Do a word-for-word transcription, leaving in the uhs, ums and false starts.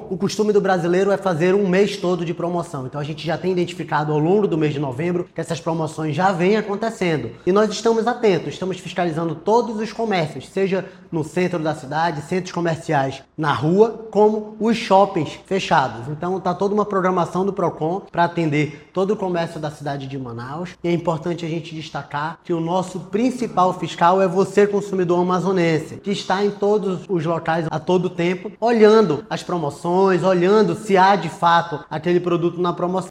o costume do brasileiro é fazer um mês todo de promoção. Então a gente já tem identificado ao longo do mês de novembro que essas promoções já vêm acontecendo. E nós estamos atentos, estamos fiscalizando todos os comércios, seja no centro da cidade, centros comerciais na rua, como os shoppings fechados. Então tá toda uma programação do Procon para atender todo o comércio da cidade de Manaus. E é importante a gente destacar que o nosso principal fiscal é você, consumidor amazonense, que está em todos os locais a todo tempo, olhando as promoções, olhando se há de fato aquele produto na promoção.